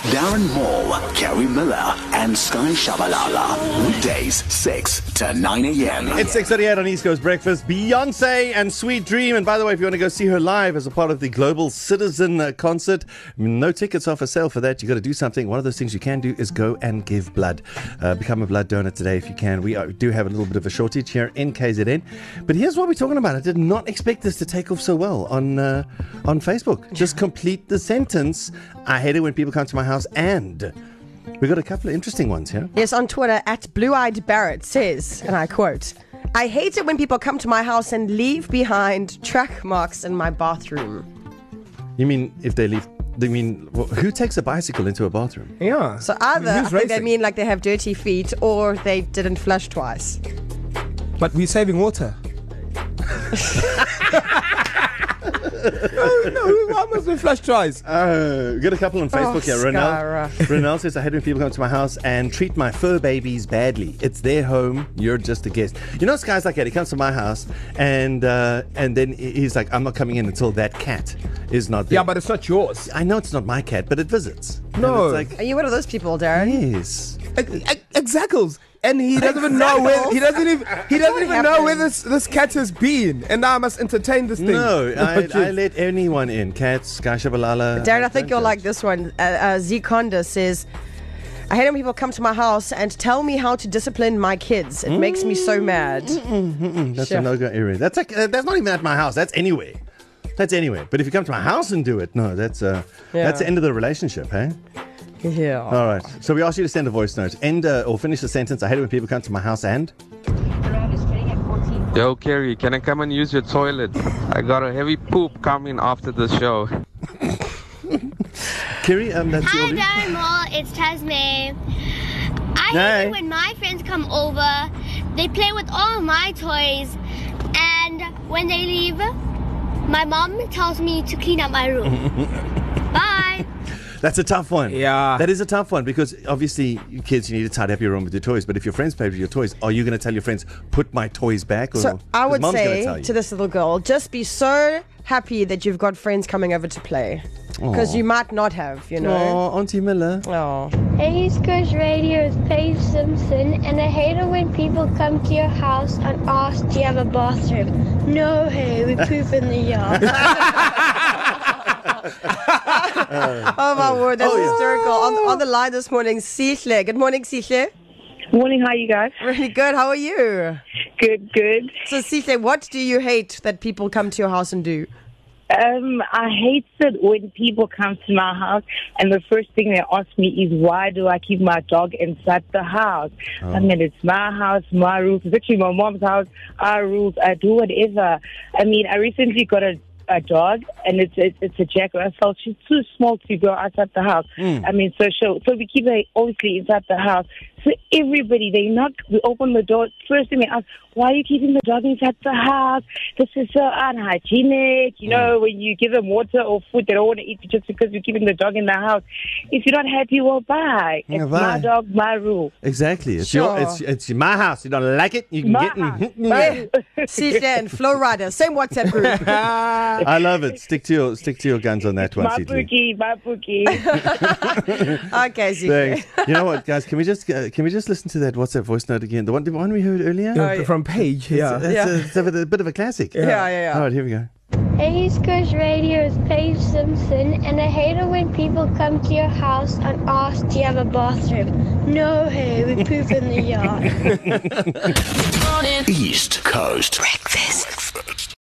Darren Moore, Kerry Miller, and Sky Shabalala. Weekdays, 6 to 9 a.m. It's 6:38 on East Coast Breakfast. Beyonce and Sweet Dream. And by the way, if you want to go see her live as a part of the Global Citizen concert, no tickets are for sale for that. You got to do something. One of those things you can do is go and give blood. Become a blood donor today if you can. We do have a little bit of a shortage here in KZN. But here's what we're talking about. I did not expect this to take off so well on Facebook. Just complete the sentence. I hate it when people come to my house, and we got a couple of interesting ones here. Yes, on Twitter, at Blue Eyed Barrett says, and I quote, "I hate it when people come to my house and leave behind track marks in my bathroom." You mean if they leave? They mean who takes a bicycle into a bathroom? Yeah. So either I Who's think they racing? mean like they have dirty feet, or they didn't flush twice. But we're saving water. No, why must we flush twice? We got a couple on Facebook here. Scara. Renel says, I hate when people come to my house and treat my fur babies badly. It's their home. You're just a guest. You know, this guy's like that. He comes to my house and then he's like, I'm not coming in until that cat is not there. Yeah, but it's not yours. I know it's not my cat, but it visits. No. And it's Are you one of those people, Darren? yes. Exactly. And he doesn't even know where he doesn't even know where this cat has been. And now I must entertain this thing. No, I Jeez. let anyone in. Cats, Sky Shabalala. Darren, I think you'll like this one. Z Conda says, "I hate when people come to my house and tell me how to discipline my kids. It makes me so mad." That's Sure. a no-go area. That's like that's not even at my house. That's anywhere. That's anywhere. But if you come to my house and do it, no, that's the end of the relationship, hey? Yeah. All right. So we asked you to send a voice note. End or finish the sentence. I hate it when people come to my house and. Yo, Kerry, can I come and use your toilet? I got a heavy poop coming after the show. Kerry, that's Hi, your. Darren Moore. It's Tasme. I Hey. hate it when my friends come over. They play with all my toys, and when they leave, my mom tells me to clean up my room. Bye. That's a tough one. Yeah. That is a tough one because obviously, you kids, you need to tidy up your room with your toys. But if your friends play with your toys, are you going to tell your friends, put my toys back? Or, So I 'cause would Mom's gonna tell say you. to this little girl, just be so happy that you've got friends coming over to play. Because Aw. you might not have, you know. Oh, Auntie Miller. Oh. Hey, East Coast Radio is Paige Simpson, and I hate it when people come to your house and ask, do you have a bathroom? No, hey, we poop in the yard. Oh my word, that's Oh, yeah. hysterical. On the line this morning, Sihle. Good morning, Sihle. Morning, how you guys? Really good. How are you? Good. So, Sihle, what do you hate that people come to your house and do? I hate it when people come to my house and the first thing they ask me is, why do I keep my dog inside the house? I mean, it's my house, my rules. It's actually my mom's house, our rules. I do whatever. I mean, I recently got a dog, and it's a Jack Russell. She's too small to go outside the house. I mean, so we keep her obviously inside the house. So everybody, we open the door. First thing they ask, why are you keeping the dog inside the house? This is so unhygienic. You know, when you give them water or food, they don't want to eat just because you're keeping the dog in the house. If you're not happy, well, bye. Yeah, It's bye. my dog, my rule. Exactly. It's Sure. it's my house. You don't like it? You can My get house. in. Sihle and Flow Rider, same WhatsApp group. I love it. Stick to your guns on that one, My Sidley. bookie. Okay, Sihle. Thanks. You know what, guys? Can we just listen to that WhatsApp voice note again? The one we heard earlier. From Paige, yeah. It's a bit of a classic. Yeah. All right, here we go. Hey, East Coast Radio is Paige Simpson, and I hate it when people come to your house and ask, do you have a bathroom? No, hey, we poop in the yard. East Coast. Breakfast.